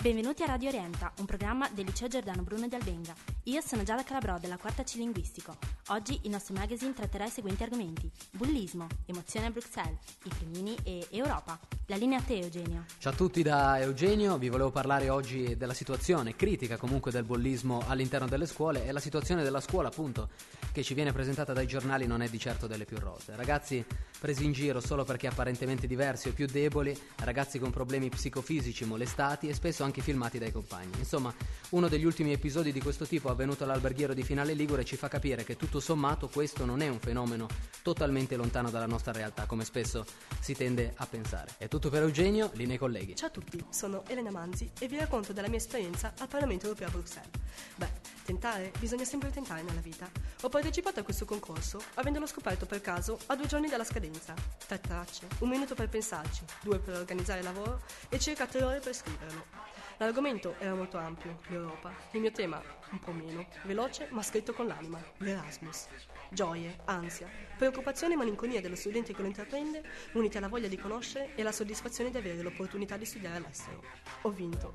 Benvenuti a Radio Orienta, un programma del Liceo Giordano Bruno di Albenga. Io sono Giada Calabrò della quarta C linguistico. Oggi il nostro magazine tratterà i seguenti argomenti: bullismo, emozioni a Bruxelles, i primini e Europa. La linea a te, Eugenio. Ciao a tutti da Eugenio, vi volevo parlare oggi della situazione critica comunque del bullismo all'interno delle scuole, e la situazione della scuola appunto che ci viene presentata dai giornali non è di certo delle più rose. Ragazzi presi in giro solo perché apparentemente diversi o più deboli, ragazzi con problemi psicofisici molestati e spesso anche filmati dai compagni. Insomma, uno degli ultimi episodi di questo tipo avvenuto all'alberghiero di Finale Ligure ci fa capire che tutto sommato questo non è un fenomeno totalmente lontano dalla nostra realtà, come spesso si tende a pensare. È tutto per Eugenio, linea ai colleghi. Ciao a tutti, sono Elena Manzi e vi racconto della mia esperienza al Parlamento Europeo a Bruxelles. Tentare, bisogna sempre tentare nella vita. Ho partecipato a questo concorso avendolo scoperto per caso a 2 giorni dalla scadenza. 3 tracce, 1 minuto per pensarci, 2 per organizzare il lavoro e circa 3 ore per scriverlo. L'argomento era molto ampio, l'Europa. Il mio tema, un po' meno, veloce ma scritto con l'anima, l'Erasmus. Gioie, ansia, preoccupazione e malinconia dello studente che lo intraprende, unite alla voglia di conoscere e alla soddisfazione di avere l'opportunità di studiare all'estero. Ho vinto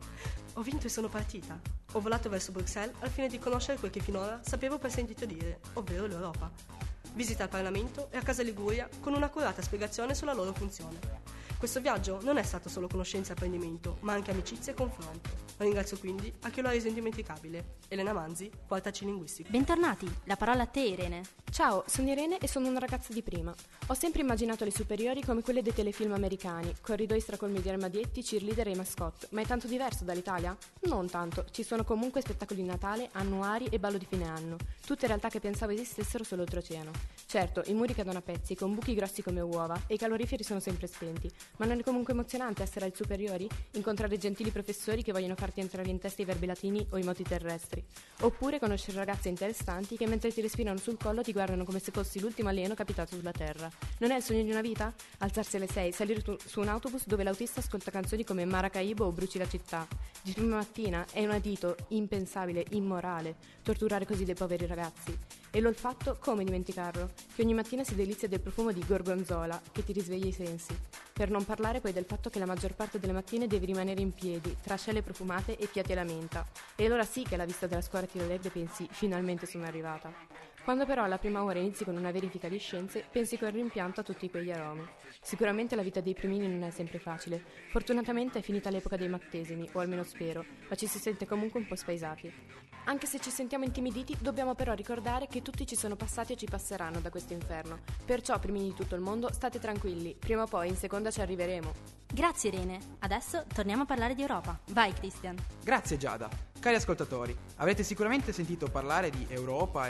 e sono partita. Ho volato verso Bruxelles al fine di conoscere quel che finora sapevo per sentito dire, ovvero l'Europa. Visita al Parlamento e a Casa Liguria con un'accurata spiegazione sulla loro funzione. Questo viaggio non è stato solo conoscenza e apprendimento, ma anche amicizia e confronto. Ringrazio quindi a chi lo ha reso indimenticabile. Elena Manzi, quarta C linguistico. Bentornati, la parola a te, Irene. Ciao, sono Irene e sono una ragazza di prima. Ho sempre immaginato le superiori come quelle dei telefilm americani, corridoi stracolmi di armadietti, cheerleader e mascotte, ma è tanto diverso dall'Italia? Non tanto, ci sono comunque spettacoli di Natale, annuari e ballo di fine anno, tutte realtà che pensavo esistessero solo oltreoceano. Certo, i muri cadono a pezzi, con buchi grossi come uova, e i caloriferi sono sempre spenti, ma non è comunque emozionante essere ai superiori? Incontrare gentili professori che vogliono farti entrare in testa i verbi latini o i moti terrestri? Oppure conoscere ragazze interessanti che mentre ti respirano sul collo ti guardano come se fossi l'ultimo alieno capitato sulla terra. Non è il sogno di una vita? Alzarsi alle 6, salire su un autobus dove l'autista ascolta canzoni come Maracaibo o Bruci la città. Di prima mattina è un adito impensabile, immorale, torturare così dei poveri ragazzi. E l'olfatto, come dimenticarlo? Che ogni mattina si delizia del profumo di gorgonzola che ti risveglia i sensi. Per non parlare poi del fatto che la maggior parte delle mattine devi rimanere in piedi, tra ascelle profumate e fiati alla menta. E allora sì che alla vista della scuola tirolerda pensi, finalmente sono arrivata. Quando però alla prima ora inizi con una verifica di scienze, pensi col rimpianto a tutti quegli aromi. Sicuramente la vita dei primini non è sempre facile. Fortunatamente è finita l'epoca dei mattesimi, o almeno spero, ma ci si sente comunque un po' spaesati. Anche se ci sentiamo intimiditi, dobbiamo però ricordare che tutti ci sono passati e ci passeranno da questo inferno. Perciò, primini di tutto il mondo, state tranquilli, prima o poi in seconda ci arriveremo. Grazie, Irene. Adesso torniamo a parlare di Europa. Vai, Christian. Grazie, Giada. Cari ascoltatori, avrete sicuramente sentito parlare di Europa.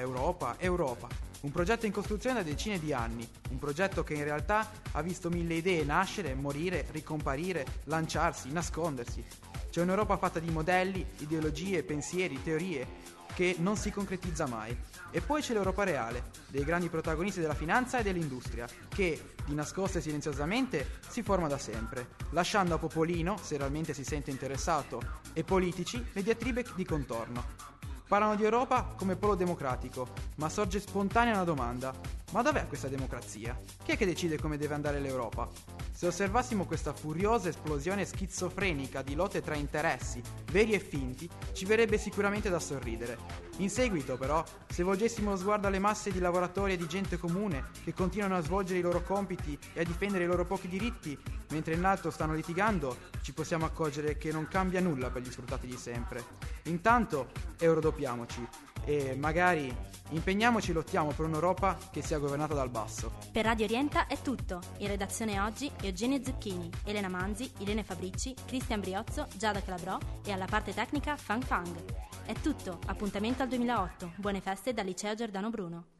Un progetto in costruzione da decine di anni, un progetto che in realtà ha visto 1000 idee nascere, morire, ricomparire, lanciarsi, nascondersi. C'è un'Europa fatta di modelli, ideologie, pensieri, teorie, che non si concretizza mai. E poi c'è l'Europa reale, dei grandi protagonisti della finanza e dell'industria, che, di nascosto e silenziosamente, si forma da sempre, lasciando a popolino, se realmente si sente interessato, e politici le diatribe di contorno. Parlano di Europa come polo democratico, ma sorge spontanea una domanda: ma dov'è questa democrazia? Chi è che decide come deve andare l'Europa? Se osservassimo questa furiosa esplosione schizofrenica di lotte tra interessi, veri e finti, ci verrebbe sicuramente da sorridere. In seguito, però, se volgessimo lo sguardo alle masse di lavoratori e di gente comune che continuano a svolgere i loro compiti e a difendere i loro pochi diritti, mentre in alto stanno litigando, ci possiamo accorgere che non cambia nulla per gli sfruttati di sempre. Intanto, eurodoppiamoci e magari impegniamoci e lottiamo per un'Europa che sia governata dal basso. Per Radio Orienta è tutto. In redazione oggi Eugenio Zucchini, Elena Manzi, Irene Fabrici, Cristian Briozzo, Giada Calabrò e alla parte tecnica Fang Fang. È tutto, appuntamento al 2008. Buone feste dal Liceo Giordano Bruno.